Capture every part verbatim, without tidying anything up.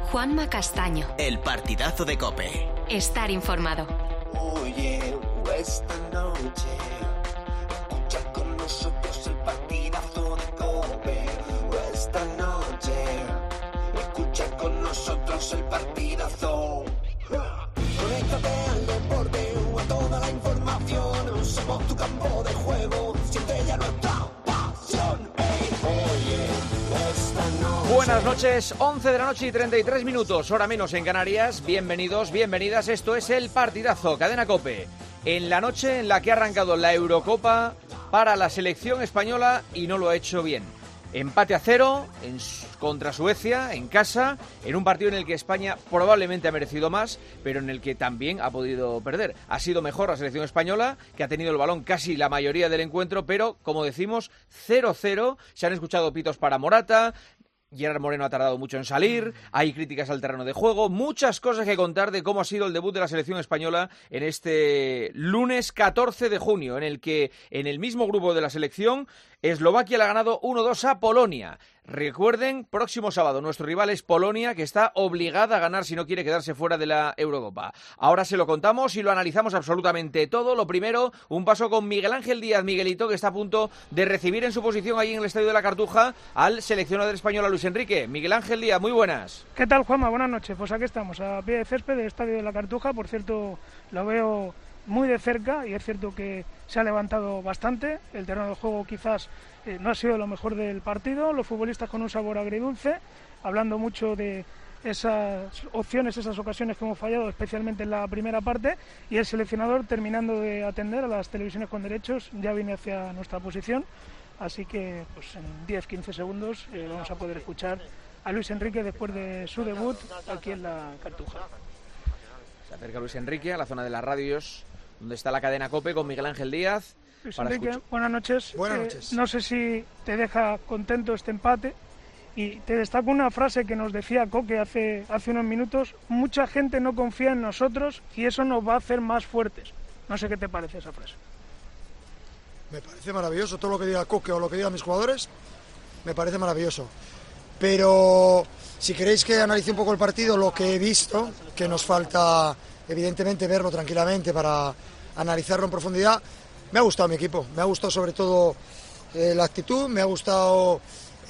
Juanma Castaño. El partidazo de COPE. Estar informado. Oye, esta noche escucha con nosotros el partidazo de COPE. Esta noche escucha con nosotros el partidazo. Conéctate al deporte, a toda la información. Somos tu campo de juego, siente ya nuestra pasión. Hey, oye, esta noche. Buenas noches, once de la noche y treinta y tres minutos, hora menos en Canarias. Bienvenidos, bienvenidas, esto es el partidazo, Cadena COPE. En la noche en la que ha arrancado la Eurocopa para la selección española y no lo ha hecho bien. Empate a cero en, contra Suecia, en casa, en un partido en el que España probablemente ha merecido más, pero en el que también ha podido perder. Ha sido mejor la selección española, que ha tenido el balón casi la mayoría del encuentro, pero, como decimos, cero cero. Se han escuchado pitos para Morata. Gerard Moreno ha tardado mucho en salir, hay críticas al terreno de juego, muchas cosas que contar de cómo ha sido el debut de la selección española en este lunes catorce de junio, en el que en el mismo grupo de la selección Eslovaquia le ha ganado uno dos a Polonia. Recuerden, próximo sábado nuestro rival es Polonia, que está obligada a ganar si no quiere quedarse fuera de la Eurocopa. Ahora se lo contamos y lo analizamos absolutamente todo. Lo primero, un paso con Miguel Ángel Díaz, Miguelito, que está a punto de recibir en su posición ahí en el Estadio de la Cartuja al seleccionador español, a Luis Enrique. Miguel Ángel Díaz, muy buenas. ¿Qué tal, Juanma? Buenas noches. Pues aquí estamos, a pie de césped del Estadio de la Cartuja. Por cierto, lo veo muy de cerca y es cierto que se ha levantado bastante. El terreno de juego quizás eh, no ha sido lo mejor del partido. Los futbolistas con un sabor agridulce, hablando mucho de esas opciones, esas ocasiones que hemos fallado, especialmente en la primera parte, y el seleccionador terminando de atender a las televisiones con derechos, ya viene hacia nuestra posición. Así que pues en diez a quince segundos eh, vamos a poder escuchar a Luis Enrique después de su debut aquí en la Cartuja. Se acerca Luis Enrique a la zona de las radios, donde está la cadena COPE con Miguel Ángel Díaz. Luis Enrique, escuchar. buenas noches. Buenas eh, noches. No sé si te deja contento este empate. Y te destaco una frase que nos decía Coque hace, hace unos minutos: mucha gente no confía en nosotros y eso nos va a hacer más fuertes. No sé qué te parece esa frase. Me parece maravilloso todo lo que diga Coque o lo que digan mis jugadores, me parece maravilloso. Pero si queréis que analice un poco el partido, lo que he visto, que nos falta evidentemente verlo tranquilamente para analizarlo en profundidad, me ha gustado mi equipo, me ha gustado sobre todo eh, la actitud, me ha gustado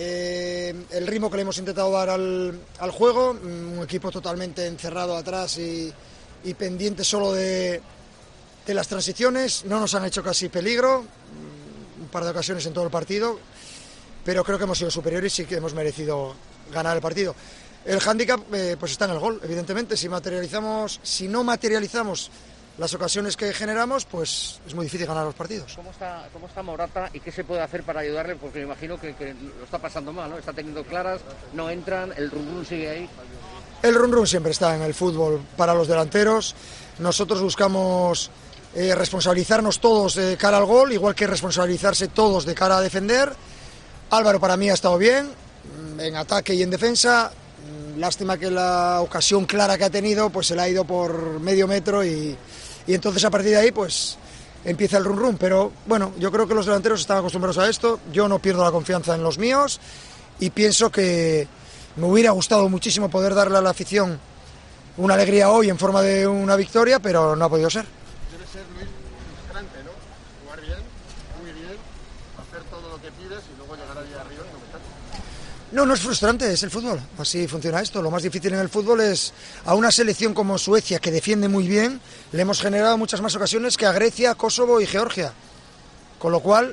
eh, el ritmo que le hemos intentado dar al, al juego, un equipo totalmente encerrado atrás y, y pendiente solo de, de las transiciones. No nos han hecho casi peligro, un par de ocasiones en todo el partido, pero creo que hemos sido superiores y que hemos merecido ganar el partido. El hándicap eh, pues está en el gol, evidentemente. Si materializamos, si no materializamos las ocasiones que generamos, pues es muy difícil ganar los partidos. ¿Cómo está, cómo está Morata y qué se puede hacer para ayudarle? Porque me imagino que, que lo está pasando mal, ¿no? Está teniendo claras, no entran, el rum rum sigue ahí. El rum rum siempre está en el fútbol para los delanteros. Nosotros buscamos eh, responsabilizarnos todos de cara al gol, igual que responsabilizarse todos de cara a defender. Álvaro para mí ha estado bien, en ataque y en defensa. Lástima que la ocasión clara que ha tenido pues se le ha ido por medio metro y, y entonces a partir de ahí pues empieza el run run. Pero bueno, yo creo que los delanteros están acostumbrados a esto. Yo no pierdo la confianza en los míos y pienso que me hubiera gustado muchísimo poder darle a la afición una alegría hoy en forma de una victoria, pero no ha podido ser. Debe ser, Luis, frustrante, ¿no? Jugar bien, muy bien, hacer todo lo que pides y luego llegar allí arriba y no meter. No, no es frustrante, es el fútbol, así funciona esto. Lo más difícil en el fútbol es a una selección como Suecia, que defiende muy bien, le hemos generado muchas más ocasiones que a Grecia, Kosovo y Georgia. Con lo cual,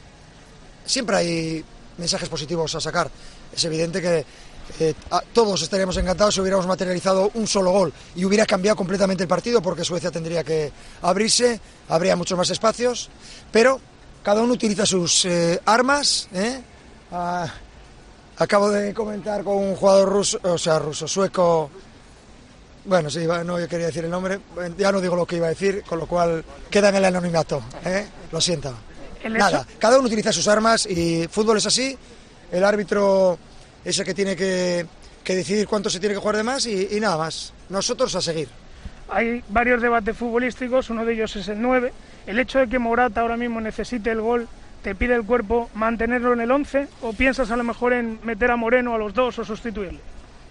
siempre hay mensajes positivos a sacar. Es evidente que eh, a, todos estaríamos encantados si hubiéramos materializado un solo gol y hubiera cambiado completamente el partido, porque Suecia tendría que abrirse, habría muchos más espacios, pero cada uno utiliza sus eh, armas, ¿eh? Ah, Acabo de comentar con un jugador ruso, o sea, ruso, sueco. Bueno, sí, no yo quería decir el nombre, ya no digo lo que iba a decir, con lo cual queda en el anonimato, ¿eh? Lo siento. Nada, cada uno utiliza sus armas y fútbol es así. El árbitro es el que tiene que, que decidir cuánto se tiene que jugar de más y, y nada más. Nosotros a seguir. Hay varios debates futbolísticos, uno de ellos es el nueve. El hecho de que Morata ahora mismo necesite el gol, ¿te pide el cuerpo mantenerlo en el once o piensas a lo mejor en meter a Moreno a los dos o sustituirle?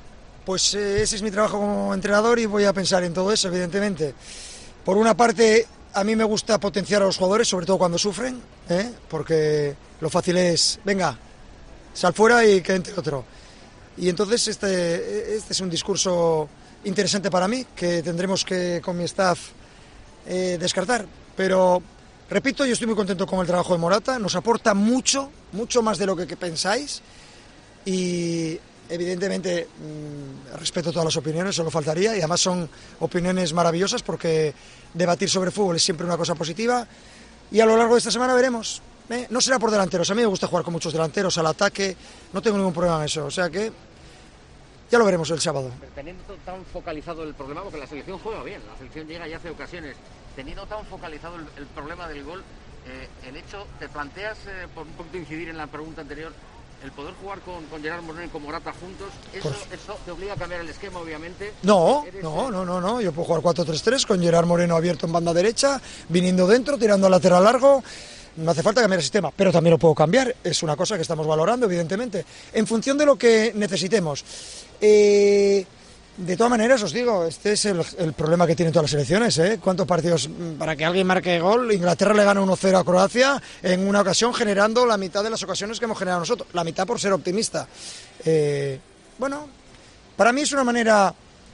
pues eh, ese es mi trabajo como entrenador y voy a pensar en todo eso, evidentemente. Por una parte, a mí me gusta potenciar a los jugadores, sobre todo cuando sufren, ¿eh? Porque lo fácil es, venga, sal fuera y que entre otro. Y entonces este, este es un discurso interesante para mí, que tendremos que con mi staff eh, descartar. Pero, repito, yo estoy muy contento con el trabajo de Morata, nos aporta mucho, mucho más de lo que, que pensáis y... Evidentemente mmm, respeto todas las opiniones, solo faltaría, y además son opiniones maravillosas porque debatir sobre fútbol es siempre una cosa positiva y a lo largo de esta semana veremos. ¿eh? No será por delanteros, a mí me gusta jugar con muchos delanteros al ataque, no tengo ningún problema en eso, o sea que ya lo veremos el sábado. Pero teniendo tan focalizado el problema, porque la selección juega bien, la selección llega y hace ocasiones, teniendo tan focalizado el, el problema del gol, eh, el hecho, te planteas, eh, por un poquito incidir en la pregunta anterior, el poder jugar con, con Gerard Moreno y con Morata juntos, eso, eso te obliga a cambiar el esquema, obviamente. No, Eres, no, eh... no, no, no, yo puedo jugar cuatro tres tres con Gerard Moreno abierto en banda derecha, viniendo dentro, tirando al lateral largo, no hace falta cambiar el sistema, pero también lo puedo cambiar, es una cosa que estamos valorando, evidentemente, en función de lo que necesitemos. Eh... De todas maneras, os digo, este es el, el problema que tienen todas las selecciones, ¿eh? ¿Cuántos partidos para que alguien marque gol? Inglaterra le gana uno cero a Croacia en una ocasión generando la mitad de las ocasiones que hemos generado nosotros, la mitad por ser optimista. Eh, bueno, para mí es una manera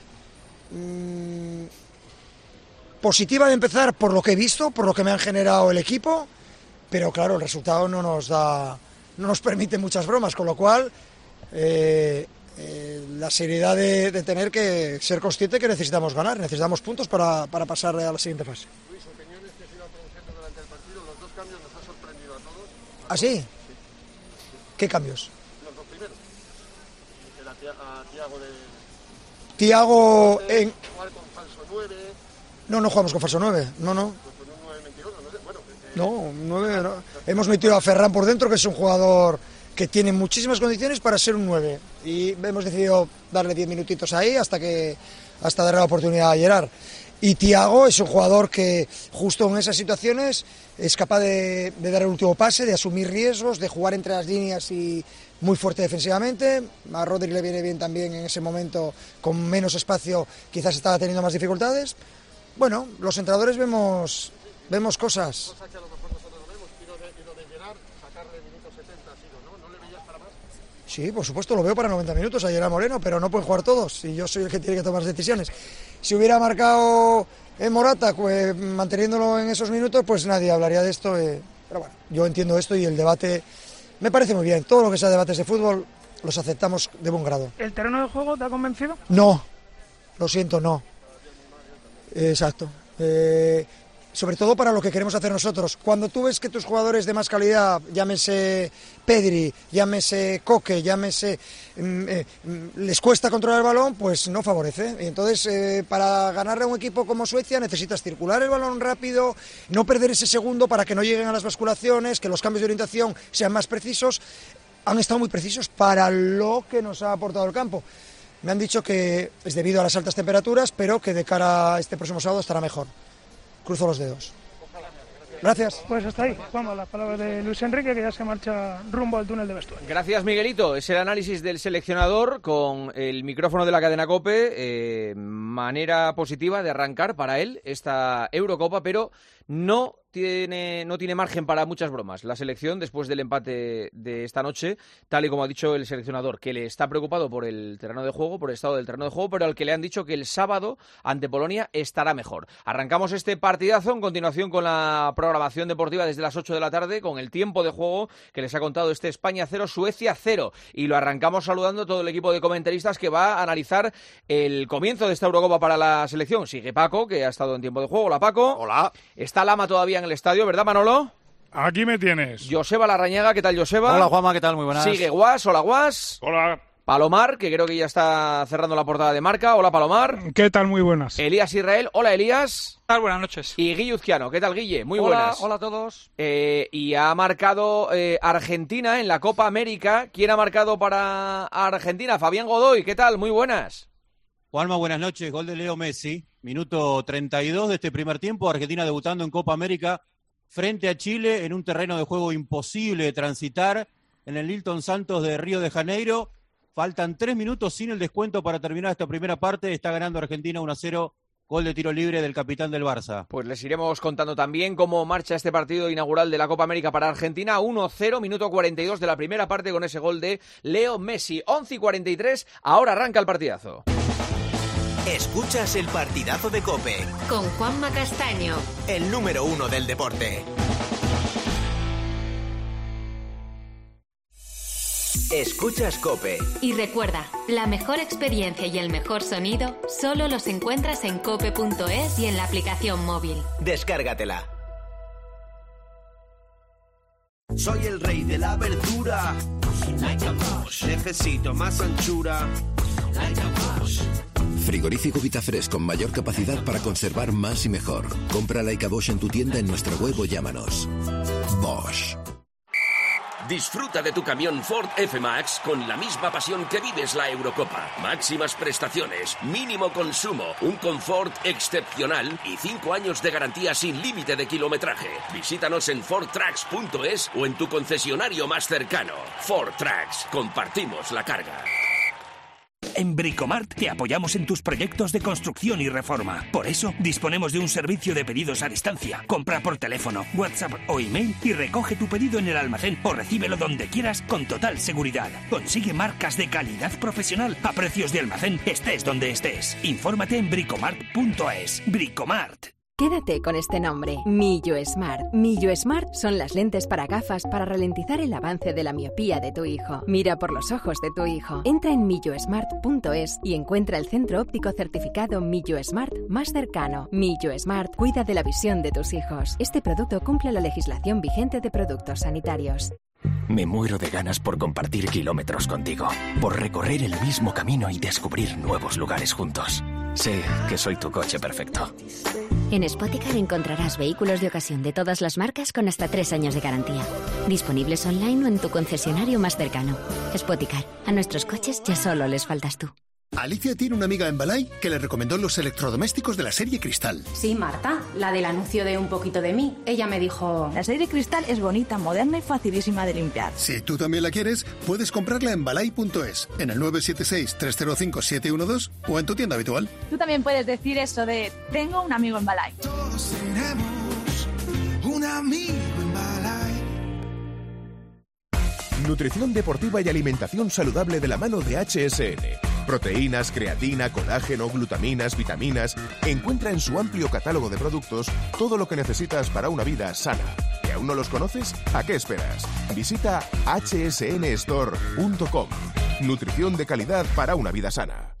mmm, positiva de empezar por lo que he visto, por lo que me han generado el equipo, pero claro, el resultado no nos da, no nos permite muchas bromas, con lo cual... Eh, Eh, la seriedad de, de tener que ser consciente que necesitamos ganar, necesitamos puntos para, para pasar a la siguiente fase. Luis, opiniones que se iban produciendo durante el partido, los dos cambios nos han sorprendido a todos. ¿Ah, sí? Sí. ¿Qué cambios? Los dos primeros. A Thiago de... Thiago en... Jugar con falso nueve. No, no jugamos con falso nueve, no, no. Pues con un nueve mentiroso, no sé, bueno... Eh... No, un nueve no. Hemos metido a Ferran por dentro, que es un jugador... que tiene muchísimas condiciones para ser un nueve y hemos decidido darle diez minutitos ahí hasta que hasta darle la oportunidad a Gerard. Y Thiago es un jugador que justo en esas situaciones es capaz de, de dar el último pase, de asumir riesgos, de jugar entre las líneas y muy fuerte defensivamente. A Rodri le viene bien también en ese momento, con menos espacio quizás estaba teniendo más dificultades. Bueno, los entrenadores vemos, vemos cosas. Cosa que a lo mejor nosotros vemos, y lo de, y lo de Gerard, sacarle minutos setenta ha sido, ¿no? ¿No le veías para más? Sí, por supuesto, lo veo para noventa minutos a Gerard Moreno, pero no pueden jugar todos y yo soy el que tiene que tomar decisiones. Si hubiera marcado en Morata, pues, manteniéndolo en esos minutos, pues nadie hablaría de esto. Eh, pero bueno, yo entiendo esto y el debate me parece muy bien. Todo lo que sea debates de fútbol los aceptamos de buen grado. ¿El terreno de juego te ha convencido? No, lo siento, no. Exacto. Eh, sobre todo para lo que queremos hacer nosotros. Cuando tú ves que tus jugadores de más calidad, llámese Pedri, llámese Coque, llámese, mm, eh, les cuesta controlar el balón, pues no favorece. Y entonces, eh, para ganarle a un equipo como Suecia necesitas circular el balón rápido, no perder ese segundo para que no lleguen a las basculaciones, que los cambios de orientación sean más precisos. Han estado muy precisos para lo que nos ha aportado el campo. Me han dicho que es debido a las altas temperaturas, pero que de cara a este próximo sábado estará mejor. Cruzo los dedos. Gracias. Pues hasta ahí. Vamos a las palabras de Luis Enrique, que ya se marcha rumbo al túnel de vestuario. Gracias, Miguelito. Es el análisis del seleccionador con el micrófono de la cadena COPE. Eh, manera positiva de arrancar para él esta Eurocopa, pero no tiene, no tiene margen para muchas bromas. La selección, después del empate de esta noche, tal y como ha dicho el seleccionador, que le está preocupado por el terreno de juego, por el estado del terreno de juego, pero al que le han dicho que el sábado ante Polonia estará mejor. Arrancamos este partidazo en continuación con la programación deportiva desde las ocho de la tarde, con el tiempo de juego que les ha contado este España cero, Suecia cero. Y lo arrancamos saludando a todo el equipo de comentaristas que va a analizar el comienzo de esta Eurocopa para la selección. Sigue Paco, que ha estado en tiempo de juego. Hola, Paco. Hola. Está Lama todavía en el estadio, ¿verdad, Manolo? Aquí me tienes. Joseba Larrañaga, ¿qué tal, Joseba? Hola, Juanma, ¿qué tal? Muy buenas. Sigue Guas, hola, Guas. Hola. Palomar, que creo que ya está cerrando la portada de Marca. Hola, Palomar. ¿Qué tal? Muy buenas. Elías Israel, hola, Elías. ¿Qué tal? Buenas noches. Y Guille Uzquiano, ¿qué tal, Guille? Muy hola, buenas. Hola a todos. Eh, y ha marcado eh, Argentina en la Copa América. ¿Quién ha marcado para Argentina? Fabián Godoy, ¿qué tal? Muy buenas. Juanma, buenas noches. Gol de Leo Messi. Minuto treinta y dos de este primer tiempo. Argentina debutando en Copa América frente a Chile en un terreno de juego imposible de transitar en el Nilton Santos de Río de Janeiro. Faltan tres minutos sin el descuento para terminar esta primera parte. Está ganando Argentina uno a cero. Gol de tiro libre del capitán del Barça. Pues les iremos contando también cómo marcha este partido inaugural de la Copa América para Argentina. uno cero, minuto cuarenta y dos de la primera parte con ese gol de Leo Messi. once y cuarenta y tres, ahora arranca el partidazo. Escuchas el partidazo de COPE. Con Juanma Castaño. El número uno del deporte. Escuchas COPE. Y recuerda, la mejor experiencia y el mejor sonido solo los encuentras en cope punto es y en la aplicación móvil. Descárgatela. Soy el rey de la verdura. Necesito más anchura. Frigorífico Vitafresh con mayor capacidad para conservar más y mejor. Compra Leica Bosch en tu tienda en nuestra web o llámanos. Bosch. Disfruta de tu camión Ford F-Max con la misma pasión que vives la Eurocopa. Máximas prestaciones, mínimo consumo, un confort excepcional y cinco años de garantía sin límite de kilometraje. Visítanos en ford trucks punto es o en tu concesionario más cercano. Ford Trucks, compartimos la carga. En Bricomart te apoyamos en tus proyectos de construcción y reforma. Por eso, disponemos de un servicio de pedidos a distancia. Compra por teléfono, WhatsApp o email y recoge tu pedido en el almacén o recíbelo donde quieras con total seguridad. Consigue marcas de calidad profesional a precios de almacén, estés donde estés. Infórmate en bricomart punto es. Bricomart. Quédate con este nombre, Millo Smart. Millo Smart son las lentes para gafas para ralentizar el avance de la miopía de tu hijo. Mira por los ojos de tu hijo. Entra en millo smart punto es y encuentra el centro óptico certificado Millo Smart más cercano. Millo Smart cuida de la visión de tus hijos. Este producto cumple la legislación vigente de productos sanitarios. Me muero de ganas por compartir kilómetros contigo, por recorrer el mismo camino y descubrir nuevos lugares juntos. Sé que soy tu coche perfecto. En Spoticar encontrarás vehículos de ocasión de todas las marcas con hasta tres años de garantía. Disponibles online o en tu concesionario más cercano. Spoticar, a nuestros coches ya solo les faltas tú. Alicia tiene una amiga en Balay que le recomendó los electrodomésticos de la serie Cristal. Sí, Marta, la del anuncio de Un Poquito de Mí. Ella me dijo... La serie Cristal es bonita, moderna y facilísima de limpiar. Si tú también la quieres, puedes comprarla en balay punto es, en el nueve siete seis, tres cero cinco, siete uno dos o en tu tienda habitual. Tú también puedes decir eso de tengo un amigo en Balay. Todos tenemos un amigo en Balay. Nutrición deportiva y alimentación saludable de la mano de H S N. Proteínas, creatina, colágeno, glutaminas, vitaminas. Encuentra en su amplio catálogo de productos todo lo que necesitas para una vida sana. ¿Que aún no los conoces? ¿A qué esperas? Visita hache ese ene store punto com. Nutrición de calidad para una vida sana.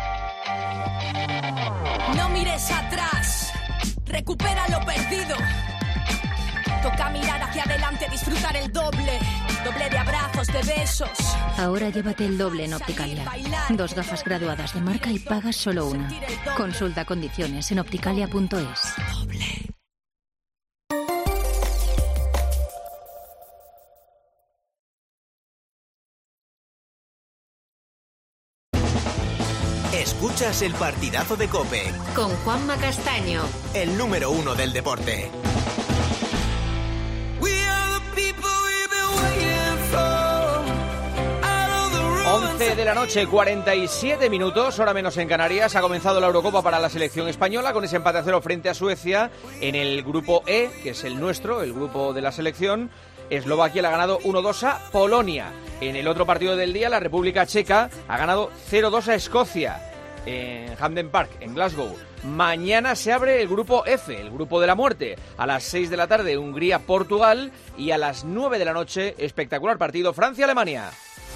No mires atrás. Recupera lo perdido. Toca mirar hacia adelante, disfrutar el doble. Doble de abrazos, de besos. Ahora llévate el doble en Opticalia. Dos gafas graduadas de marca y pagas solo una. Consulta condiciones en opticalia punto es. Escuchas el partidazo de COPE. Con Juanma Castaño. El número uno del deporte. once de la noche, cuarenta y siete minutos, hora menos en Canarias. Ha comenzado la Eurocopa para la selección española con ese empate a cero frente a Suecia en el grupo E, que es el nuestro, el grupo de la selección. Eslovaquia le ha ganado uno dos a Polonia. En el otro partido del día, la República Checa ha ganado cero dos a Escocia en Hampden Park, en Glasgow. Mañana se abre el grupo F, el grupo de la muerte. A las seis de la tarde, Hungría-Portugal. Y a las nueve de la noche, espectacular partido, Francia-Alemania.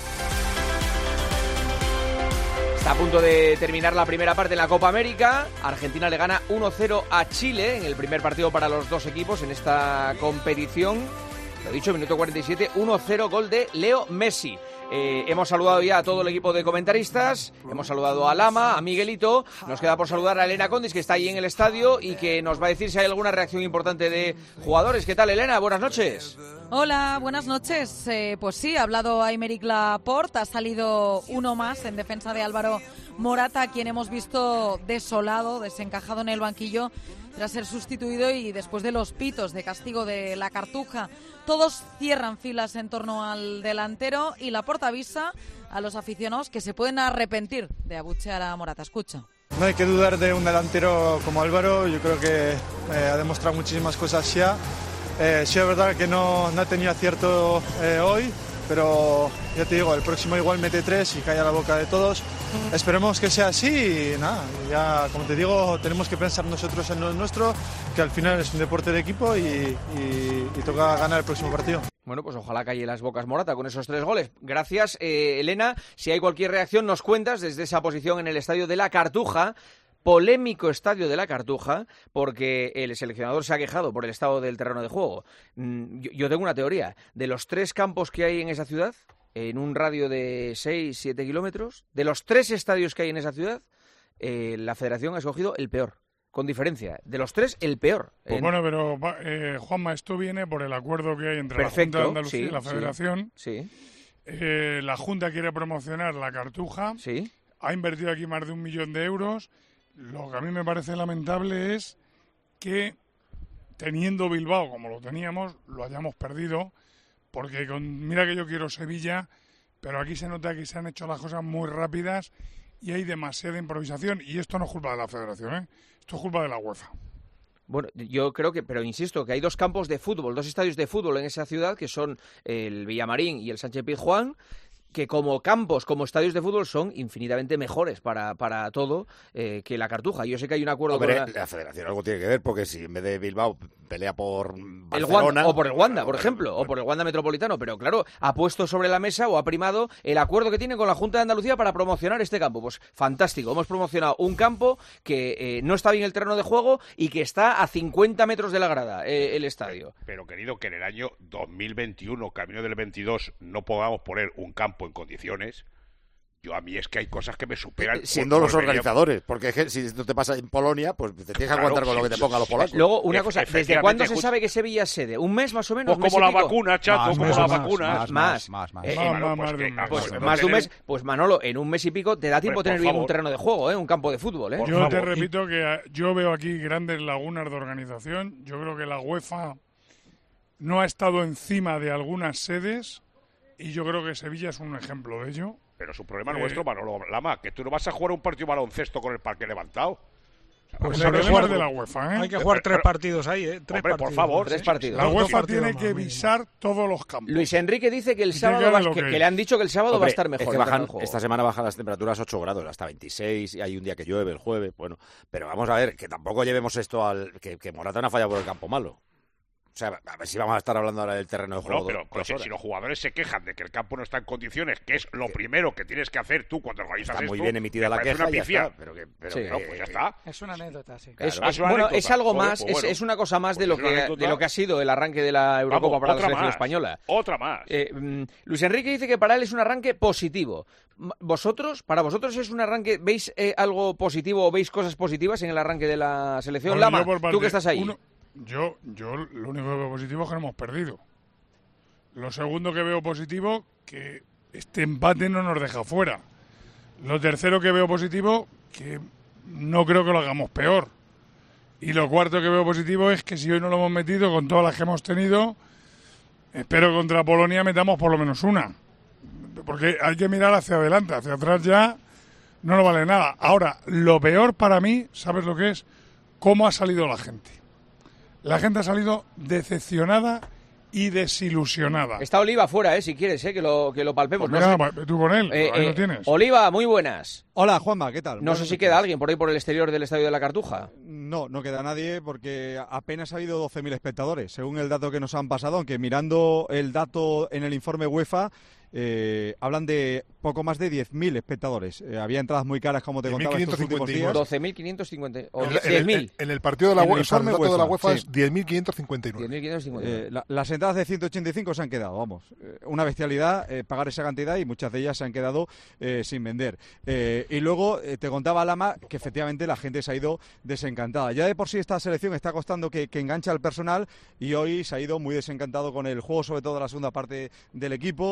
Está a punto de terminar la primera parte en la Copa América. Argentina le gana uno cero a Chile en el primer partido para los dos equipos en esta competición. Lo dicho, minuto cuarenta y siete, uno cero, gol de Leo Messi. Eh, hemos saludado ya a todo el equipo de comentaristas, hemos saludado a Lama, a Miguelito, nos queda por saludar a Elena Condis, que está ahí en el estadio y que nos va a decir si hay alguna reacción importante de jugadores. ¿Qué tal, Elena? Buenas noches. Hola, buenas noches. Eh, pues sí, ha hablado Aymeric Laporte, ha salido uno más en defensa de Álvaro Morata, a quien hemos visto desolado, desencajado en el banquillo tras ser sustituido y después de los pitos de castigo de la Cartuja. Todos cierran filas en torno al delantero y Laporta avisa a los aficionados que se pueden arrepentir de abuchear a Morata. Escucha. No hay que dudar de un delantero como Álvaro, yo creo que eh, ha demostrado muchísimas cosas ya. Eh, sí es verdad que no, no ha tenido acierto eh, hoy, pero ya te digo, el próximo igual mete tres y calla la boca de todos. Esperemos que sea así y nada, ya como te digo, tenemos que pensar nosotros en lo nuestro, que al final es un deporte de equipo y, y, y toca ganar el próximo partido. Bueno, pues ojalá calle las bocas Morata con esos tres goles. Gracias, eh, Elena. Si hay cualquier reacción, nos cuentas desde esa posición en el estadio de la Cartuja. Polémico estadio de la Cartuja, porque el seleccionador se ha quejado por el estado del terreno de juego. Yo, yo tengo una teoría. De los tres campos que hay en esa ciudad, en un radio de seis siete kilómetros, de los tres estadios que hay en esa ciudad, eh, la federación ha escogido el peor. Con diferencia. De los tres, el peor. Pues en... bueno, pero eh, Juanma, esto viene por el acuerdo que hay entre Perfecto, la Junta de Andalucía sí, y la Federación. Sí. Eh, la Junta quiere promocionar la Cartuja. Sí. Ha invertido aquí más de un millón de euros. Lo que a mí me parece lamentable es que, teniendo Bilbao como lo teníamos, lo hayamos perdido. Porque con, mira que yo quiero Sevilla, pero aquí se nota que se han hecho las cosas muy rápidas y hay demasiada improvisación. Y esto no es culpa de la Federación, ¿eh? Esto es culpa de la UEFA. Bueno, yo creo que, pero insisto, que hay dos campos de fútbol, dos estadios de fútbol en esa ciudad, que son el Villamarín y el Sánchez Pizjuán, que como campos, como estadios de fútbol son infinitamente mejores para, para todo eh, que la Cartuja. Yo sé que hay un acuerdo Hombre, con la... la Federación algo tiene que ver, porque si en vez de Bilbao pelea por Barcelona... El Wanda, o por el Wanda, por ejemplo, o por el Wanda Metropolitano, pero claro, ha puesto sobre la mesa o ha primado el acuerdo que tiene con la Junta de Andalucía para promocionar este campo. Pues fantástico, hemos promocionado un campo que eh, no está bien el terreno de juego y que está a cincuenta metros de la grada, eh, el estadio. Pero querido, que en el año dos mil veintiuno, camino del veintidós, no podamos poner un campo en condiciones... Yo a mí es que hay cosas que me superan. Siendo los organizadores, porque es que si esto te pasa en Polonia, pues te tienes que Claro, aguantar con lo que te pongan los polacos. Luego, una cosa, ¿desde efectivamente, cuándo se escucha- sabe que Sevilla es sede? ¿Un mes más o menos? Pues ¿Un como mes y la pico? vacuna, chato, Más, como más, la más, vacuna. Más, más, más, más. Eh, Más, bueno, más, pues más que- de un mes. pues Pues más de un tener- mes. Pues Manolo, en un mes y pico te da tiempo Hombre, tener por bien un favor. terreno de juego, ¿eh? Un campo de fútbol, ¿eh? Yo te repito que eh, yo veo aquí grandes lagunas de organización. Yo creo que la UEFA no ha estado encima de algunas sedes y yo creo que Sevilla es un ejemplo de ello. Pero su problema Eh, nuestro, Manolo Lama, que tú no vas a jugar un partido de baloncesto con el parque levantado. Pues Vamos a el ver, problema es Eduardo. de la UEFA, ¿eh? Hay que jugar tres partidos ahí, ¿eh? Tres Hombre, por partidos. favor. Tres partidos. La Dos UEFA partidos tiene más, que mínimo. visar todos los campos. Luis Enrique dice que el Y que sábado gane va, lo que, que que es. le han dicho que el sábado va a Hombre, estar mejor. es que el bajan, terreno de juego. esta semana bajan las temperaturas ocho grados, hasta veintiséis, y hay un día que llueve, el jueves, bueno. Pero vamos a ver, que tampoco llevemos esto al... Que, que Morata no ha fallado por el campo malo. O sea, a ver si vamos a estar hablando ahora del terreno de juego. No, pero dos pues, si, horas. si los jugadores se quejan de que el campo no está en condiciones, que es lo primero que tienes que hacer tú cuando organizas Está esto... muy bien emitida me la parece queja una y ya pifia. está, pero que- pero Sí, que- no, pues ya está. Es una anécdota, sí. Es, Claro, es- es una bueno, anécdota. es algo Joder, más, pues es, bueno. es una cosa más de Pues lo es una que anécdota. de lo que ha sido el arranque de la Eurocopa Vamos, para la otra selección más, española. Otra más. Eh, mm, Luis Enrique dice que para él es un arranque positivo. M- ¿Vosotros, para vosotros es un arranque, veis eh, algo positivo o veis cosas positivas en el arranque de la selección? Bueno, Lama, yo por tú parte- que estás ahí. uno- yo, yo lo único que veo positivo es que no hemos perdido. Lo segundo que veo positivo, que este empate no nos deja fuera. Lo tercero que veo positivo, que no creo que lo hagamos peor. Y lo cuarto que veo positivo es que si hoy no lo hemos metido, con todas las que hemos tenido, espero que contra Polonia metamos por lo menos una. Porque hay que mirar hacia adelante, hacia atrás ya no nos vale nada. Ahora, lo peor para mí, ¿sabes lo que es? ¿Cómo ha salido la gente? La gente ha salido decepcionada y desilusionada. Está Oliva fuera, eh, si quieres, eh, que lo, que lo palpemos. Pues No mira, sé- tú con él, Eh, ahí eh, lo tienes. Oliva, muy buenas. Hola, Juanma, ¿qué tal? No Buenas sé si noches. queda alguien por ahí por el exterior del estadio de la Cartuja. No, no queda nadie porque apenas ha habido doce mil espectadores, según el dato que nos han pasado, aunque mirando el dato en el informe UEFA, eh, hablan de poco más de diez mil espectadores. Eh, había entradas muy caras, como te contaba, estos últimos días. doce mil quinientos cincuenta o En, el- diez mil. en el partido de la En el UEFA, o sea, el informe dato de la UEFA, UEFA sí. es diez mil quinientos cincuenta y nueve. diez mil quinientos cincuenta y nueve. Eh, la- las entradas de ciento ochenta y cinco se han quedado, vamos. Eh, una bestialidad eh, pagar esa cantidad y muchas de ellas se han quedado eh, sin vender. Eh, y luego eh, te contaba Lama que efectivamente la gente se ha ido desencantada. Ya de por sí esta selección está costando que, que enganche al personal y hoy se ha ido muy desencantado con el juego, sobre todo la segunda parte del equipo, las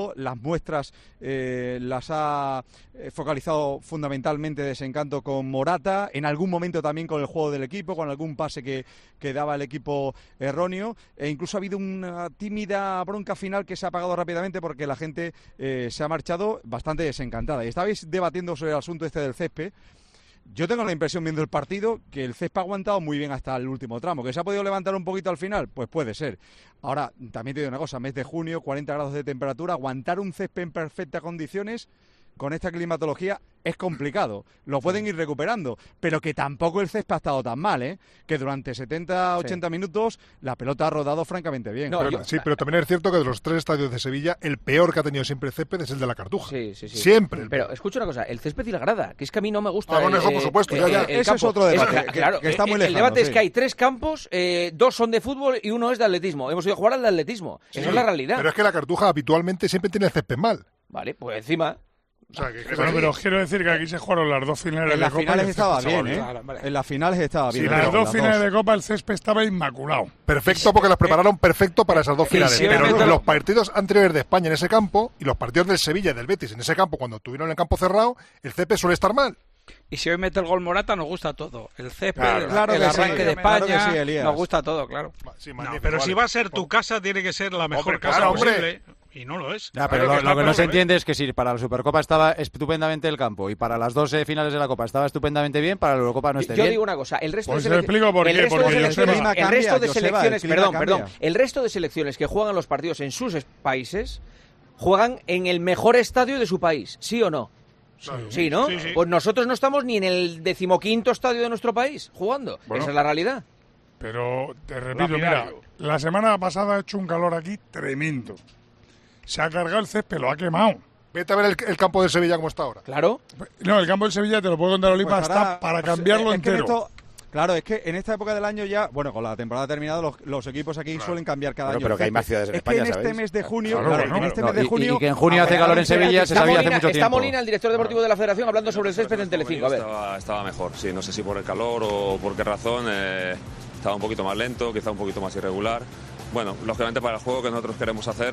muestras eh, las ha focalizado fundamentalmente Desencanto con Morata, en algún momento también con el juego del equipo, con algún pase que, que daba el equipo erróneo, e incluso ha habido una tímida bronca final que se ha apagado rápidamente porque la gente eh, se ha marchado bastante desencantada. Y estabais debatiendo sobre el asunto este del césped. Yo tengo la impresión, viendo el partido, que el césped ha aguantado muy bien hasta el último tramo. ¿Que se ha podido levantar un poquito al final? Pues puede ser. Ahora, también te digo una cosa, mes de junio, cuarenta grados de temperatura, aguantar un césped en perfectas condiciones con esta climatología es complicado. Lo pueden ir recuperando, pero que tampoco el césped ha estado tan mal, ¿eh? Que durante setenta, ochenta sí. minutos la pelota ha rodado francamente bien. No, pero, yo, sí, pero también es cierto que de los tres estadios de Sevilla, el peor que ha tenido siempre el césped es el de la Cartuja. Sí, sí, sí. Siempre. Pero escucha una cosa, el césped y la grada, que es que a mí no me gusta. Ah, bueno, el, eso por supuesto. Eh, ya, ya. El, el Ese es otro debate, es, que, claro, que está muy el, lejano. El debate sí. es que hay tres campos, eh, dos son de fútbol y uno es de atletismo. Hemos ido a jugar al de atletismo. Sí, esa es la realidad. Pero es que la Cartuja habitualmente siempre tiene el césped mal. Vale, pues encima... O sea, que, que bueno, pero quiero decir que aquí se jugaron las dos finales en de las Copa. Finales estaba bien, ¿eh? En las finales estaba bien. En las dos finales de Copa el césped estaba inmaculado. Perfecto, porque las prepararon perfecto para esas dos finales. sí, pero sí, los partidos anteriores de España en ese campo y los partidos del Sevilla y del Betis en ese campo, cuando tuvieron el campo cerrado, el césped suele estar mal. Y si hoy mete el gol Morata, nos gusta todo. El césped, claro, el, claro el arranque sí, de España, claro que sí, nos gusta todo, claro. Sí, no, pero vale. Si va a ser tu casa, tiene que ser la mejor hombre, casa claro, posible. Hombre. Y no lo es. Ya, pero lo, lo que no se entiende es que si para la Supercopa estaba estupendamente el campo y para las dos eh, finales de la Copa estaba estupendamente bien, para la Eurocopa no esté yo bien. Yo digo una cosa, el resto pues de selecciones... por qué, el resto porque de selecciones, el el resto de Joseba, selecciones, el perdón, cambia. perdón, el resto de selecciones que juegan los partidos en sus países juegan en el mejor estadio de su país, ¿sí o no? Sí, sí ¿no? Sí, sí. Pues nosotros no estamos ni en el decimoquinto estadio de nuestro país jugando. Bueno, esa es la realidad. Pero te repito, mira, la semana pasada ha hecho un calor aquí tremendo. Se ha cargado el césped, lo ha quemado. Vete a ver el, el campo de Sevilla como está ahora. Claro. No, el campo de Sevilla, te lo puedo contar, Oliva, pues ahora, está para cambiarlo es entero. Que esto, claro, es que en esta época del año ya, bueno, con la temporada terminada, los, los equipos aquí claro. suelen cambiar cada bueno, año. Pero que hay más ciudades en es España, que en ¿sabéis? este mes de junio, claro, claro, claro, en este no, mes de junio... Y, y que en junio hace calor en Sevilla, se sabía hace mucho tiempo. Está Molina, el director deportivo de la Federación, hablando sobre el césped en Telecinco. A ver. Estaba, estaba mejor, sí, no sé si por el calor o por qué razón. Eh, estaba un poquito más lento, quizá un poquito más irregular. Bueno, lógicamente para el juego que nosotros queremos hacer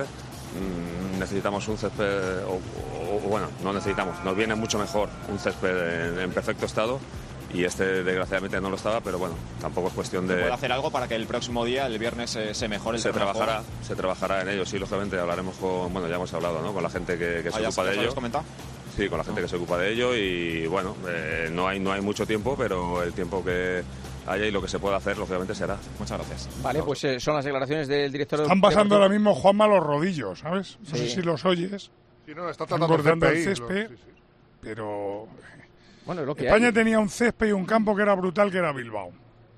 mmm, necesitamos un césped, o, o, o bueno, no necesitamos, nos viene mucho mejor un césped en, en perfecto estado y este desgraciadamente no lo estaba, pero bueno, tampoco es cuestión de... ¿Se puede hacer algo para que el próximo día, el viernes, se, se mejore el se terreno trabajará, se trabajará en ello, sí, lógicamente hablaremos con, bueno, ya hemos hablado, ¿no? Con la gente que, que se ah, ocupa ya, de ya ello. Comentado? Sí, con la gente no. que se ocupa de ello y bueno, eh, no hay no hay mucho tiempo, pero el tiempo que haya y lo que se pueda hacer, lógicamente se hará. Muchas gracias. Vale, pues eh, son las declaraciones del director. Están pasando ahora mismo Juanma los rodillos, ¿sabes? No sí. sé si los oyes. Sí, no, está Están tratando cortando el ahí, césped, lo, sí, sí. pero... Bueno, es lo que España hay. tenía un césped y un campo que era brutal, que era Bilbao.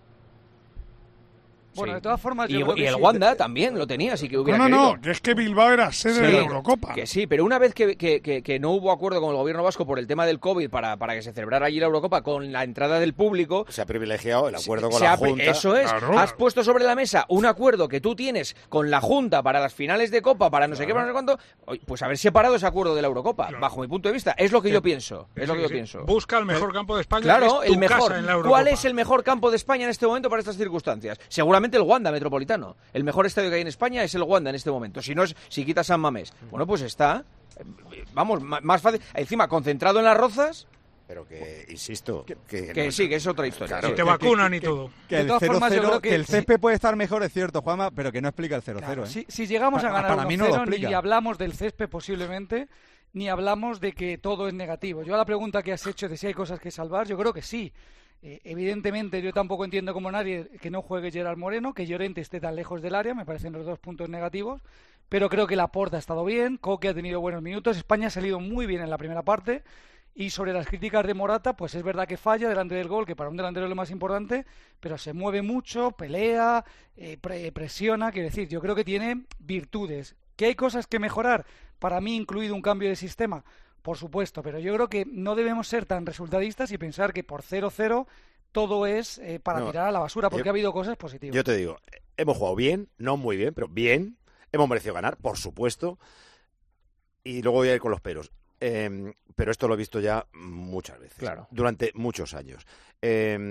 Bueno, sí. de todas formas... Y, yo creo y que el sí. Wanda también lo tenía, así que hubiera No, no, querido. no, que es que Bilbao era sede sí, de la Eurocopa. Que sí, pero una vez que, que, que, que no hubo acuerdo con el gobierno vasco por el tema del COVID para, para que se celebrara allí la Eurocopa con la entrada del público... Se ha privilegiado el acuerdo con se la ha, Junta. Eso es, claro. Has puesto sobre la mesa un acuerdo que tú tienes con la Junta para las finales de Copa, para no sé claro. qué, para no sé cuánto, pues haber separado ese acuerdo de la Eurocopa, claro. bajo mi punto de vista. Es lo que sí. yo pienso, es sí, lo que sí. yo pienso. Busca el mejor campo de España, claro, que es tu el mejor. casa en la Eurocopa. ¿Cuál es el mejor campo de España en este momento para estas circunstancias? Seguramente el Wanda Metropolitano. El mejor estadio que hay en España es el Wanda en este momento. Si no es, si quitas San Mamés. Bueno, pues está, vamos, más fácil. Encima, concentrado en las Rozas. Pero que, insisto, que, que, que no, sí, que es otra historia. Claro, sí. te vacunan que, y que, todo. Que, que el cero cero, que, que el césped sí. puede estar mejor, es cierto, Juanma, pero que no explica el cero cero. Claro, ¿eh? si, si llegamos para, a ganar para uno mí no lo cero, explica. ni hablamos del césped posiblemente, ni hablamos de que todo es negativo. Yo a la pregunta que has hecho de si hay cosas que salvar, yo creo que sí. Eh, evidentemente yo tampoco entiendo como nadie que no juegue Gerard Moreno, que Llorente esté tan lejos del área, me parecen los dos puntos negativos, pero creo que Laporta ha estado bien, Coque ha tenido buenos minutos, España ha salido muy bien en la primera parte, y sobre las críticas de Morata, pues es verdad que falla delante del gol, que para un delantero es lo más importante, pero se mueve mucho, pelea, eh, pre presiona, quiero decir, yo creo que tiene virtudes. ¿Que hay cosas que mejorar? Para mí, incluido un cambio de sistema, por supuesto, pero yo creo que no debemos ser tan resultadistas y pensar que por cero cero todo es eh, para no, tirar a la basura, porque yo, ha habido cosas positivas. Yo te digo, hemos jugado bien, no muy bien, pero bien, hemos merecido ganar, por supuesto, y luego voy a ir con los peros. Eh, pero esto lo he visto ya muchas veces, claro. durante muchos años. Eh,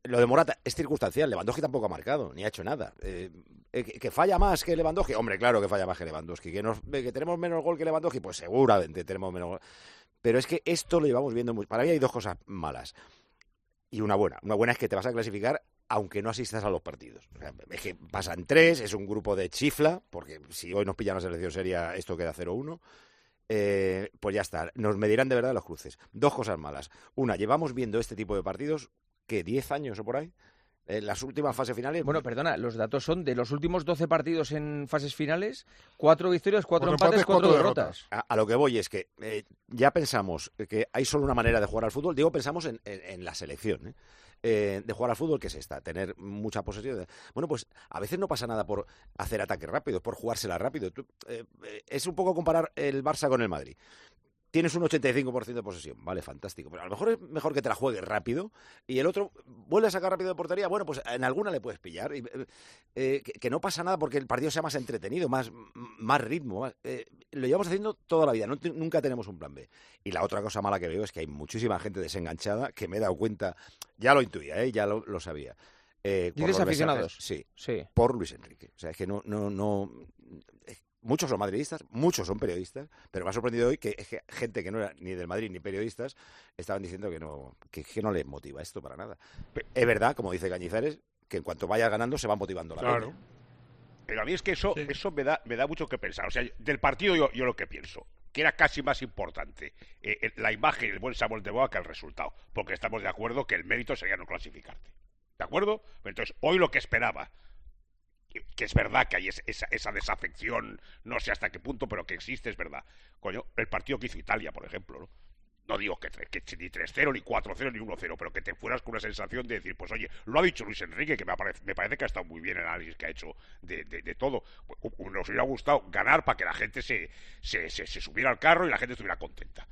lo de Morata es circunstancial. Lewandowski tampoco ha marcado, ni ha hecho nada. Eh, eh, que, que falla más que Lewandowski. Hombre, claro que falla más que Lewandowski. Que, nos, que tenemos menos gol que Lewandowski, pues seguramente tenemos menos gol. Pero es que esto lo llevamos viendo mucho. Para mí hay dos cosas malas y una buena. Una buena es que te vas a clasificar aunque no asistas a los partidos. O sea, es que pasan tres, es un grupo de chifla, porque si hoy nos pillan la selección seria, esto queda cero uno. Eh, pues ya está, nos medirán de verdad los cruces. Dos cosas malas. Una, llevamos viendo este tipo de partidos, ¿qué? ¿diez años o por ahí? En las últimas fases finales. Bueno, perdona, los datos son de los últimos doce partidos en fases finales, cuatro victorias, cuatro, cuatro empates, empates, cuatro, cuatro derrotas. A, a lo que voy es que eh, ya pensamos que hay solo una manera de jugar al fútbol. Digo, pensamos en, en, en la selección, ¿eh? Eh, de jugar al fútbol, que es esta, tener mucha posesión. Bueno, pues a veces no pasa nada por hacer ataques rápidos, por jugársela rápido. Tú, eh, es un poco comparar el Barça con el Madrid. Tienes un ochenta y cinco por ciento de posesión, vale, fantástico. Pero a lo mejor es mejor que te la juegues rápido y el otro vuelve a sacar rápido de portería. Bueno, pues en alguna le puedes pillar. Y, eh, que, que no pasa nada porque el partido sea más entretenido, más, más ritmo. Más, eh, lo llevamos haciendo toda la vida, no, nunca tenemos un plan B. Y la otra cosa mala que veo es que hay muchísima gente desenganchada que me he dado cuenta, ya lo intuía, ¿eh? ya lo, lo sabía. Eh, ¿Dices aficionados? Sí, sí, por Luis Enrique. O sea, es que no... no, no muchos son madridistas, muchos son periodistas, pero me ha sorprendido hoy que, que gente que no era ni del Madrid ni periodistas estaban diciendo que no, que, que no les motiva esto para nada. Es verdad, como dice Cañizares, que en cuanto vaya ganando se va motivando la Claro. peña. Pero a mí es que eso, sí. eso me da, me da mucho que pensar. O sea, del partido yo, yo lo que pienso, que era casi más importante eh, la imagen y el buen sabor de boca que el resultado, porque estamos de acuerdo que el mérito sería no clasificarte. ¿De acuerdo? Entonces, hoy lo que esperaba, que es verdad que hay esa, esa desafección, no sé hasta qué punto, pero que existe, es verdad. Coño, el partido que hizo Italia, por ejemplo, ¿no? No digo que, que ni tres cero, ni cuatro cero, ni uno cero, pero que te fueras con una sensación de decir, pues oye, lo ha dicho Luis Enrique, que me parece, me parece que ha estado muy bien el análisis que ha hecho de, de, de todo. Nos hubiera gustado ganar para que la gente se, se, se, se subiera al carro y la gente estuviera contenta.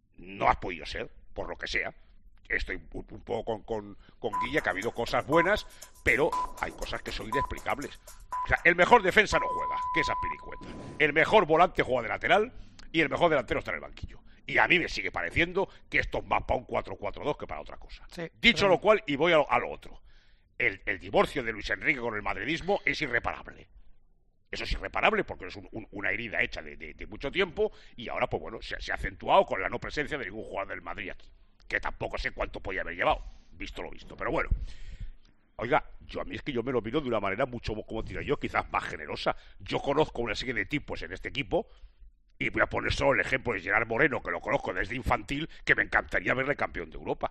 No ha podido ser, por lo que sea. Estoy un, un poco con, con, con Guilla, que ha habido cosas buenas, pero hay cosas que son inexplicables. O sea, el mejor defensa no juega, que es Azpilicueta. El mejor volante juega de lateral y el mejor delantero está en el banquillo. Y a mí me sigue pareciendo que esto es más para un cuatro cuatro dos que para otra cosa. Sí, Dicho pero... lo cual, y voy a lo, a lo otro. El, el divorcio de Luis Enrique con el madridismo es irreparable. Eso es irreparable porque es un, un, una herida hecha de, de, de mucho tiempo y ahora, pues bueno, se, se ha acentuado con la no presencia de ningún jugador del Madrid aquí. Que tampoco sé cuánto podía haber llevado, visto lo visto. Pero bueno, oiga, yo a mí es que yo me lo miro de una manera mucho, como tiro yo, quizás más generosa. Yo conozco una serie de tipos en este equipo, y voy a poner solo el ejemplo de Gerard Moreno, que lo conozco desde infantil, que me encantaría verle campeón de Europa.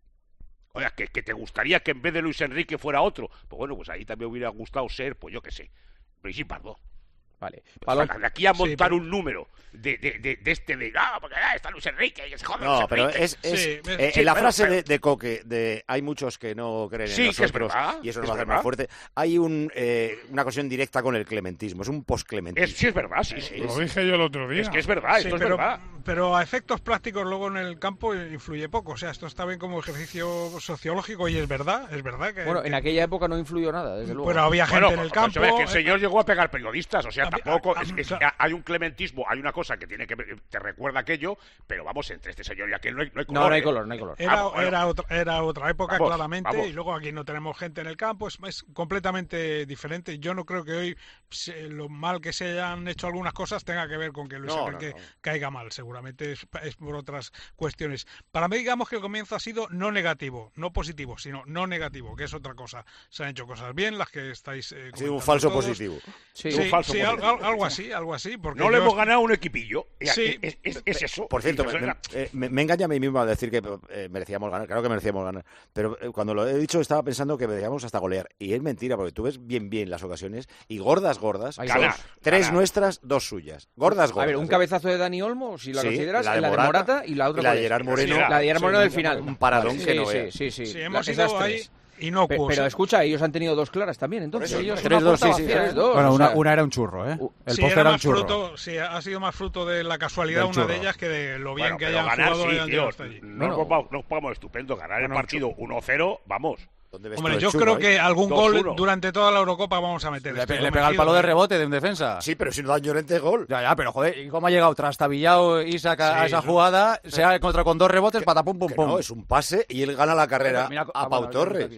Oiga, que, que te gustaría que en vez de Luis Enrique fuera otro. Pues bueno, pues ahí también me hubiera gustado ser, pues yo qué sé, Brigitte Bardot. Vale. Palom... De aquí a montar sí, pero... un número de, de, de, de este de ah, porque ah, está Luis Enrique y se jode no, Luis pero Enrique. es, es sí, eh, sí, en la pero, frase pero... de, de Coque de hay muchos que no creen sí, en nosotros que es verdad, y eso nos es va a hacer verdad. más fuerte. Hay un eh, una conexión directa con el clementismo, es un posclementismo. Es, sí, es verdad, sí, sí. Lo dije yo el otro día. Es que es verdad, sí, esto pero, es verdad. Pero a efectos prácticos luego en el campo influye poco. O sea, esto está bien como ejercicio sociológico y es verdad, es verdad que... Bueno, que... en aquella época no influyó nada, desde luego. Pero había gente bueno, en el campo... Pues, que el señor llegó a pegar periodistas, o sea, había, tampoco... a, a, es, es, a, hay un clementismo, hay una cosa que tiene que te recuerda aquello, pero vamos, entre este señor y aquel no hay, no hay color. No, no hay ¿eh? color, no hay color. Era, vamos, bueno. era, otra, era otra época, vamos, claramente, vamos. y luego aquí no tenemos gente en el campo, es, es completamente diferente. Yo no creo que hoy lo mal que se hayan hecho algunas cosas tenga que ver con que Luis no, Enrique no, no. caiga mal, seguramente es, es por otras cuestiones. Para mí, digamos que el comienzo ha sido no negativo, no positivo, sino no negativo, que es otra cosa. Se han hecho cosas bien, las que estáis eh, ha sido un falso todos. positivo. Sí, sí, sí, falso sí positivo. Algo, algo así, algo así. Porque no le yo... hemos ganado un equipillo. Sí, es, es, es eso. Por cierto, me, me, eh, me, me engaña a mí mismo a decir que eh, merecíamos ganar. Claro que merecíamos ganar. Pero eh, cuando lo he dicho estaba pensando que merecíamos hasta golear. Y es mentira, porque tú ves bien bien las ocasiones y gordas, gordas. Ganar, tres ganar. nuestras, dos suyas. Gordas, gordas. A ver, un cabezazo de Dani Olmo, si la sí, consideras, la de, la de Morata, Morata y la otra. Y la de Gerard Moreno. La de Gerard Moreno del final. Un paradón sí, que no sí, veas. sí, sí, sí. sí. Hemos La, ido ahí tres. inocuos. Pero escucha, ellos han tenido dos claras también, entonces. Eso, ellos tres, dos, sí, sí, tres, dos, bueno, o una, sea, una era un churro, ¿eh? El sí, poste era era un más churro. fruto, sí, ha sido más fruto de la casualidad Del una churro. de ellas que de lo bien bueno, que pero hayan ganar, jugado sí, y hayan tío, llegado hasta allí. No, no, no, no pongamos estupendo. Ganar bueno, el partido uno cero, vamos. Hombre, yo creo ahí? que algún dos uno. Gol durante toda la Eurocopa vamos a meter. Le, le pega el palo de rebote de un defensa. Sí, pero si no da Llorente gol. Ya, ya, pero joder, ¿y cómo ha llegado trastabillado Isaac a, sí, a esa no. jugada? Se ha encontrado con dos rebotes, patapum, pum, pum. No, es un pase y él gana la carrera mira, a Pau Torres.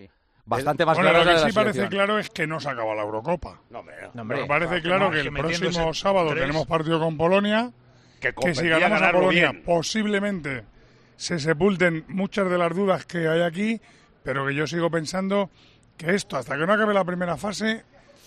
bastante más bueno, clara lo que de la sí parece selección. claro es que no se acaba la Eurocopa. No, hombre, no. No, hombre, parece claro que el próximo sábado tres, tenemos partido con Polonia, que, que si ganamos a Polonia bien. posiblemente se sepulten muchas de las dudas que hay aquí, pero que yo sigo pensando que esto, hasta que no acabe la primera fase,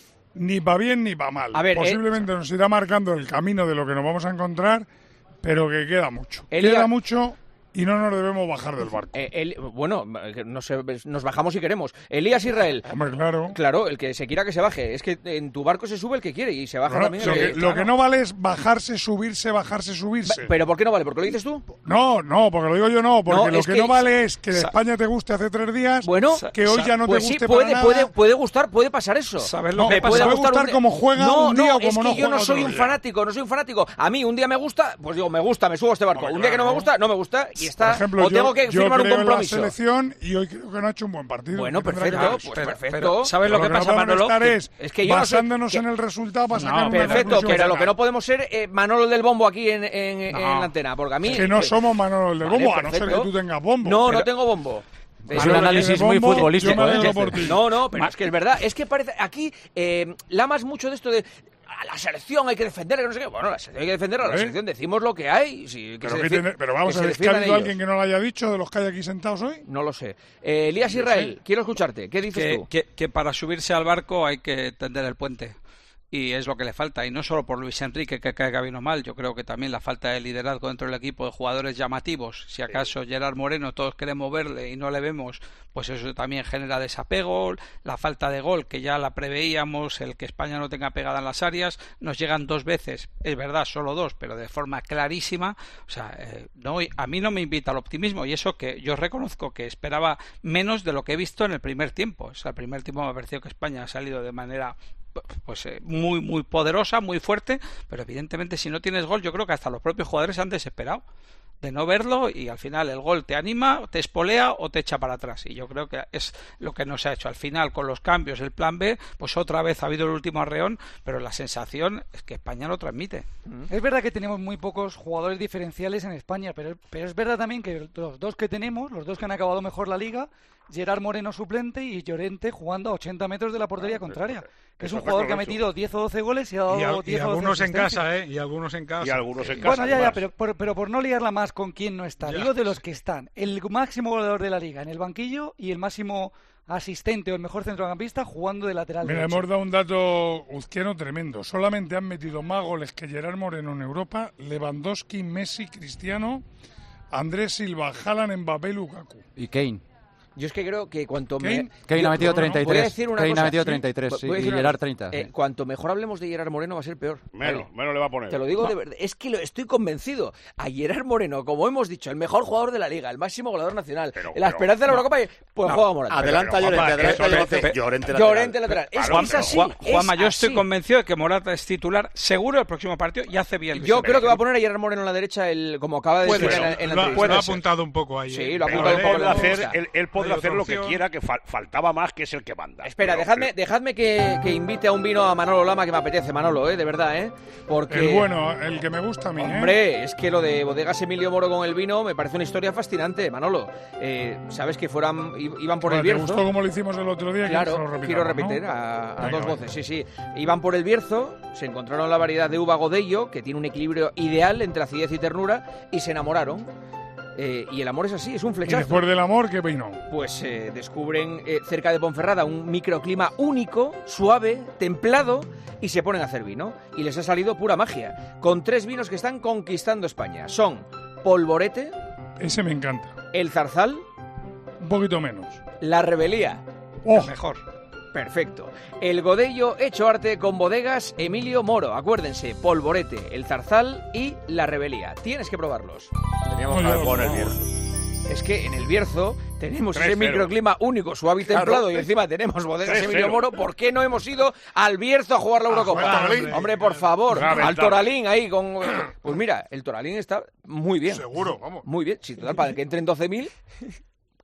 ni va bien ni va mal. A ver, posiblemente eh... nos irá marcando el camino de lo que nos vamos a encontrar, pero que queda mucho. Elia... Queda mucho... Y no nos debemos bajar del barco. Eh, el, bueno, no sé, nos bajamos si queremos. Elías Israel. Hombre, claro. Claro, el que se quiera que se baje. Es que en tu barco se sube el que quiere y se baja bueno, también lo el que, que... Lo claro. que no vale es bajarse, subirse, bajarse, subirse. ¿Pero por qué no vale? ¿Por qué lo dices tú? No, no, porque lo digo yo no. Porque no, lo que, que no vale es que de España te guste hace tres días, bueno, que hoy ya no pues te guste sí, puede, para puede, nada. puede gustar, puede pasar eso. ¿Sabes lo no, que pasa? Puede gustar, gustar un... como juega no, un día no, o como es que no yo no juega soy un día. fanático, no soy un fanático. A mí un día me gusta, pues digo, me gusta, me subo a este barco. Hombre, un día claro, que no me gusta, no me gusta y está... Por ejemplo, o tengo yo, que yo firmar un creo compromiso. En la selección y hoy creo que no ha hecho un buen partido. Bueno, perfecto, pues pero, perfecto. Pero, ¿sabes lo que, que pasa, no Manolo? Estar es, es que yo basándonos no sé, en el resultado para no, sacar una perfecto, pero final. lo que no podemos ser eh, Manolo del Bombo aquí en, en, no, en la antena, porque a mí... Es que no somos Manolo del Bombo, vale, a no ser que tú tengas bombo. No, pero... no tengo bombo. Es un análisis muy bombo, futbolístico. ¿eh? No, no, pero es que es verdad. Es que parece... Aquí eh, lamas mucho de esto de... A la selección hay que defenderla, no sé qué. Bueno, la selección hay que defenderla, a la selección decimos lo que hay. Sí, que pero, se tiene, pero vamos a ver, ¿es que ha habido alguien que no lo haya dicho de los que hay aquí sentados hoy? No lo sé. Eh, Elías Israel, sí. quiero escucharte. ¿Qué dices que, tú? Que, que para subirse al barco hay que tender el puente. Y es lo que le falta, y no solo por Luis Enrique que caiga bien o mal, yo creo que también la falta de liderazgo dentro del equipo de jugadores llamativos. Si acaso Gerard Moreno todos queremos verle y no le vemos, pues eso también genera desapego, la falta de gol que ya la preveíamos, el que España no tenga pegada en las áreas, nos llegan dos veces, es verdad, solo dos, pero de forma clarísima, o sea, eh, no, a mí no me invita al optimismo, y eso que yo reconozco que esperaba menos de lo que he visto en el primer tiempo. O sea, el primer tiempo me pareció que España ha salido de manera pues eh, muy muy poderosa, muy fuerte, pero evidentemente si no tienes gol yo creo que hasta los propios jugadores se han desesperado de no verlo y al final el gol te anima, te espolea o te echa para atrás, y yo creo que es lo que no se ha hecho. Al final con los cambios, el plan B, pues otra vez ha habido el último arreón, pero la sensación es que España lo transmite. Es verdad que tenemos muy pocos jugadores diferenciales en España, pero, pero es verdad también que los dos que tenemos, los dos que han acabado mejor la liga, Gerard Moreno suplente y Llorente jugando a ochenta metros de la portería contraria, que es un jugador que ha metido diez o doce goles y ha dado y, a, diez y o doce algunos en asistencias. casa, ¿eh? Y algunos en casa. Y algunos en casa. Bueno, ya, ya, pero por, pero por no liarla más con quién no está, ya. Digo de los que están. El máximo goleador de la liga en el banquillo y el máximo asistente o el mejor centrocampista jugando de lateral Mira, derecho. hemos dado un dato uzquiano tremendo. Solamente han metido más goles que Gerard Moreno en Europa, Lewandowski, Messi, Cristiano, Andrés Silva, Haaland, Mbappé y Lukaku. Y Kane. Yo es que creo que cuanto Kane, me... Kane yo, ha metido no, no, treinta y tres. Voy a decir una Kane cosa, ha metido ¿sí? treinta y tres, sí, y Gerard treinta. Eh, sí. Cuanto mejor hablemos de Gerard Moreno va a ser peor. Menos, menos le va a poner. Te lo digo no. de verdad. Es que lo, estoy convencido. A Gerard Moreno, como hemos dicho, el mejor jugador de la liga, el máximo goleador nacional, pero, la pero, esperanza de la no, Eurocopa, pues no, juega Morata. Adelanta Llorente, adelanta Llorente. Llorente lateral. Llorente lateral. Es que es así. Juan, Juanma, es yo así. estoy convencido de que Morata es titular seguro el próximo partido y hace bien. Yo creo que va a poner a Gerard Moreno en la derecha, el, como acaba de decir en, la- en la lo, ha- entrevista. lo ha apuntado un poco ahí. Sí, ¿eh? lo ha Pero apuntado él un poco en podrá la hacer, entrevista. él, él podrá Hay hacer otra lo que opción. quiera, que fal- faltaba más, que es el que manda. Espera, Pero- dejadme, dejadme que, que invite a un vino a Manolo Lama, que me apetece, Manolo, ¿eh? De verdad, ¿eh? Porque... El bueno, el que me gusta a mí, ¿eh? Hombre, es que lo de Bodegas Emilio Moro con el vino me parece una historia fascinante, Manolo. Eh, Sabes que fueran, iban por Bueno, el ¿te Bierzo. gustó como lo hicimos el otro día? Claro, Que lo repitamos, quiero ¿no? repetir a, a Venga, dos vale. voces, sí, sí. Iban por el Bierzo, se encontraron la variedad de uva Godello, que tiene un equilibrio ideal entre acidez y ternura, y se enamoraron. Eh, y el amor es así, es un Y flechazo. después del amor, ¿qué vino? Pues eh, descubren eh, cerca de Ponferrada un microclima único, suave, templado, y se ponen a hacer vino. Y les ha salido pura magia, con tres vinos que están conquistando España. Son Polvorete, Ese me encanta. El Zarzal, Un poquito menos. La Rebelía. ¡Oh! Mejor. Perfecto. El Godello hecho arte con Bodegas Emilio Moro. Acuérdense, Polvorete, El Zarzal y La Rebelía. Tienes que probarlos. Teníamos que haber jugado en el Bierzo. Es que en el Bierzo tenemos ese tres cero. microclima único, suave y Claro. templado, y encima tenemos Bodegas tres Emilio cero. Moro. ¿Por qué no hemos ido al Bierzo a jugar la Eurocopa? jugar al Toralín. Hombre, por favor, Una al ventaja. Toralín ahí con... Pues mira, el Toralín está muy bien. Seguro, vamos. Muy bien. Sí, total, para que entren doce mil...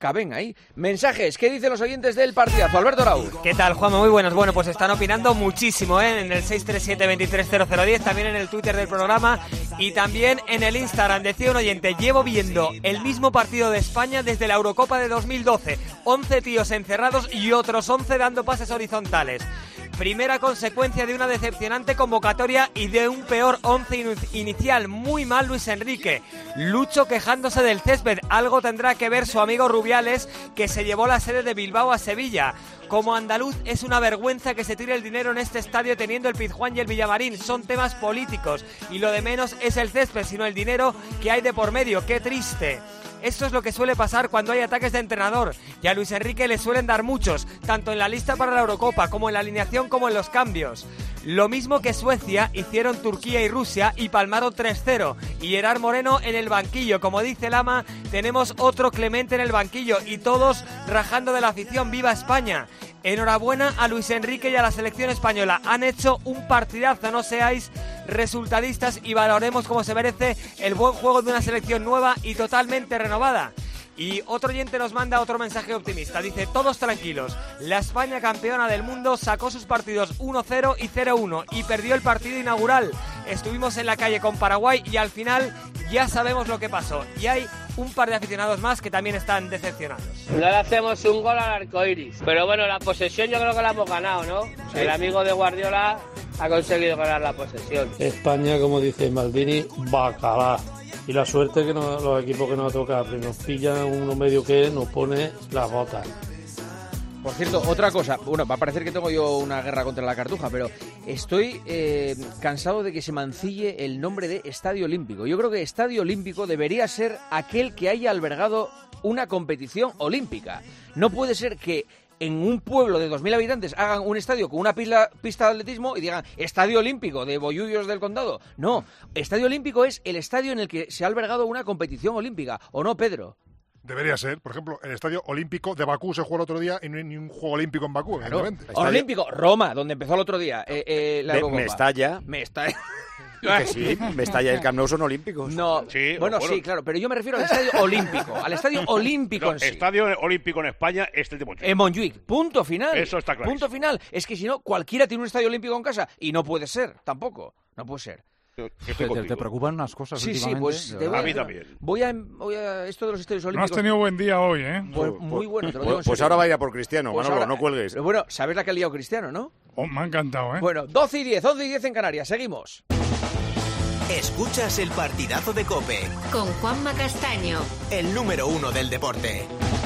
caben ahí. Mensajes, ¿qué dicen los oyentes del partidazo? Alberto Raúl. ¿Qué tal, Juanma? Muy buenos. Bueno, pues están opinando muchísimo, ¿eh? En el seis tres siete, veintitrés cero cero diez, también en el Twitter del programa y también en el Instagram. Decía un oyente, llevo viendo el mismo partido de España desde la Eurocopa de dos mil doce. once tíos encerrados y otros once dando pases horizontales. Primera consecuencia de una decepcionante convocatoria y de un peor once in- inicial. Muy mal Luis Enrique. Lucho quejándose del césped. Algo tendrá que ver su amigo Rubiales, que se llevó la sede de Bilbao a Sevilla. Como andaluz, es una vergüenza que se tire el dinero en este estadio teniendo el Pizjuán y el Villamarín. Son temas políticos y lo de menos es el césped, sino el dinero que hay de por medio. ¡Qué triste! Esto es lo que suele pasar cuando hay ataques de entrenador, y a Luis Enrique le suelen dar muchos, tanto en la lista para la Eurocopa, como en la alineación, como en los cambios. Lo mismo que Suecia, hicieron Turquía y Rusia y palmaron tres cero. Y Gerard Moreno en el banquillo. Como dice Lama, tenemos otro Clemente en el banquillo y todos rajando de la afición. ¡Viva España! Enhorabuena a Luis Enrique y a la selección española. Han hecho un partidazo, no seáis resultadistas y valoremos como se merece el buen juego de una selección nueva y totalmente renovada. Y otro oyente nos manda otro mensaje optimista. Dice, todos tranquilos, la España campeona del mundo sacó sus partidos uno cero y cero uno y perdió el partido inaugural. Estuvimos en la calle con Paraguay y al final ya sabemos lo que pasó. Y hay un par de aficionados más que también están decepcionados. No le hacemos un gol al arcoiris, pero bueno, la posesión yo creo que la hemos ganado, ¿no? Sí. El amigo de Guardiola ha conseguido ganar la posesión. España, como dice Maldini, bacalá. Y la suerte que no, los equipos que nos toca, nos pillan uno medio que nos pone las botas. Por cierto, otra cosa, bueno, va a parecer que tengo yo una guerra contra la Cartuja, pero estoy eh, cansado de que se mancille el nombre de Estadio Olímpico. Yo creo que Estadio Olímpico debería ser aquel que haya albergado una competición olímpica. No puede ser que en un pueblo de dos mil habitantes hagan un estadio con una pila, pista de atletismo y digan Estadio Olímpico de Bollullos del Condado. No, Estadio Olímpico es el estadio en el que se ha albergado una competición olímpica, ¿o no, Pedro? Debería ser. Por ejemplo, el Estadio Olímpico de Bakú se jugó el otro día y no hay ni un juego olímpico en Bakú, claro. evidentemente. Olímpico, Roma, donde empezó el otro día eh, eh, la Eurocopa. Mestalla. Mestalla. Que sí, Mestalla y el Camp Nou son olímpicos. No, sí, bueno, bueno, sí, claro, pero yo me refiero al Estadio Olímpico, al Estadio Olímpico no, en sí. Estadio Olímpico en España es el de Montjuic. En Montjuic, punto final. Eso está claro. Punto final. Es que si no, cualquiera tiene un Estadio Olímpico en casa y no puede ser, tampoco, no puede ser. Te, te preocupan unas cosas sí, últimamente. Sí, pues te voy a mí también. Voy a, voy a esto de los estadios olímpicos. No has tenido buen día hoy, ¿eh? Pues, muy bueno, te lo digo en Pues serio. ahora vaya por Cristiano, pues Manolo, ahora, no cuelgues. Pero bueno, sabes la que ha liado Cristiano, ¿no? Oh, me ha encantado, ¿eh? Bueno, doce y diez, once y diez en Canarias, seguimos. Escuchas el partidazo de COPE. Con Juanma Castaño. El número uno del deporte.